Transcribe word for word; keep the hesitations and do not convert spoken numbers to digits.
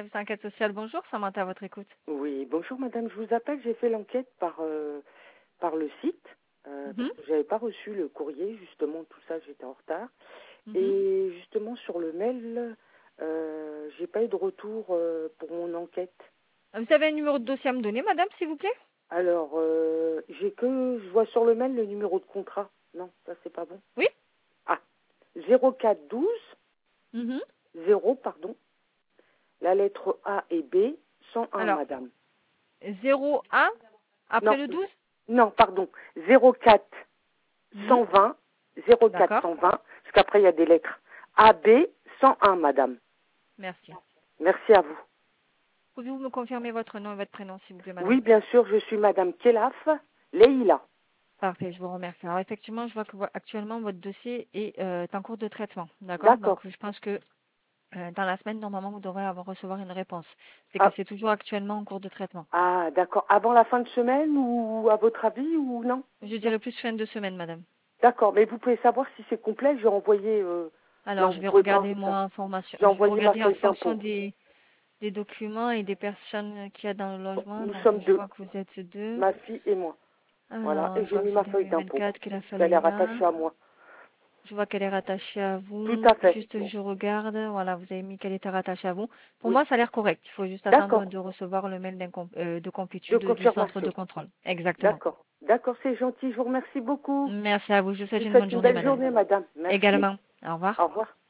service enquête sociale, bonjour, Samantha à votre écoute. Oui, bonjour madame, je vous appelle, j'ai fait l'enquête par, euh, par le site, euh, Mhm, parce que j'avais pas reçu le courrier, justement, tout ça, j'étais en retard. mhm. Et justement, sur le mail, euh, j'ai pas eu de retour euh, pour mon enquête. Vous avez un numéro de dossier à me donner, madame, s'il vous plaît? Alors, euh, j'ai que, je vois sur le mail le numéro de contrat. Non, ça c'est pas bon. Oui? Ah, zéro quatre douze, Mhm. zéro, pardon, la lettre A et B, cent un Alors, madame. zéro un après Non, le douze? non, pardon, zéro quatre Mhm. cent vingt, zéro quatre D'accord, cent vingt, parce qu'après il y a des lettres. A B cent un, madame. merci. Merci à vous. Pouvez-vous me confirmer votre nom et votre prénom, s'il vous plaît, madame? Oui, bien sûr, je suis madame Kelaf Leïla. Parfait, je vous remercie. Alors, effectivement, je vois que vo- actuellement, votre dossier est euh, en cours de traitement. D'accord? D'accord. Donc, je pense que euh, dans la semaine, normalement, vous devrez avoir recevoir une réponse. C'est que Ah, c'est toujours actuellement en cours de traitement. ah, d'accord. Avant la fin de semaine ou à votre avis ou non? Je Non. dirais plus fin de semaine, madame. D'accord, mais vous pouvez savoir si c'est complet. J'ai envoyé. Euh... Alors, Non, je vous vais pouvez pas. regarder moi Ça. en formation. J'ai Je vais envoyé ma regarder en feuille fonction d'impôt. des, des documents et des personnes qu'il y a dans le logement. Nous Donc, sommes je deux, vois que vous êtes deux. ma fille et moi. Voilà, Alors, et je j'ai vois que mis c'est ma feuille d'impôt. deux mille vingt-quatre qu'elle a Qu'elle est fallu là. rattachée à moi. Je vois qu'elle est rattachée à Tout vous. à fait. Juste, je regarde. Voilà, vous avez mis qu'elle était rattachée à vous. Pour Oui. moi, ça a l'air correct. Il faut juste attendre D'accord. de recevoir le mail d'incom- euh, de De complétude du centre de confirmation. contrôle. Exactement. D'accord. D'accord, c'est gentil. Je vous remercie beaucoup. Merci à vous. Je vous Je souhaite vous une bonne souhaite une journée, belle madame. journée, madame. Merci. Également. Au revoir. Au revoir.